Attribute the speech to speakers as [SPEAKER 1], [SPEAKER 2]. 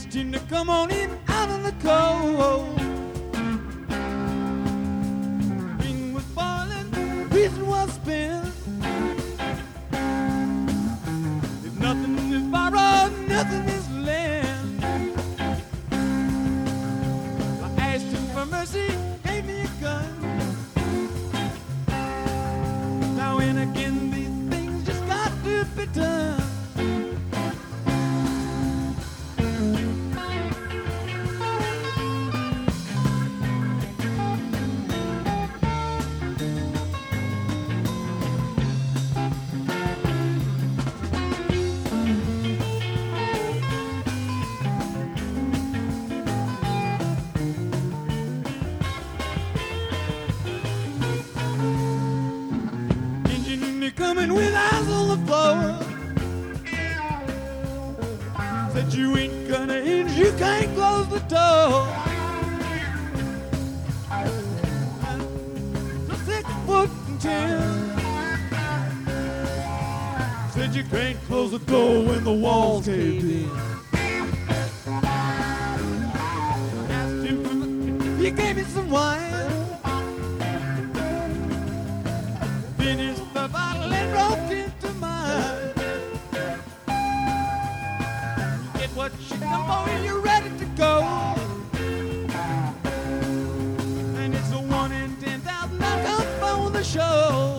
[SPEAKER 1] him to come on in out of the cold. Ring was boiling, reason was spent. If nothing is borrowed, nothing is lent. I asked him for mercy, gave me a gun. Now and again these things just got to be done. Coming with eyes on the floor. Said you ain't gonna hinge, you can't close the door. So 6'10". Said you can't close the door when the wall's caved in. Asked him for he gave me some wine. Finished the bottle and broke into mine. You get what you come for and you're ready to go. And it's a 1 in 10,000 I come on the show.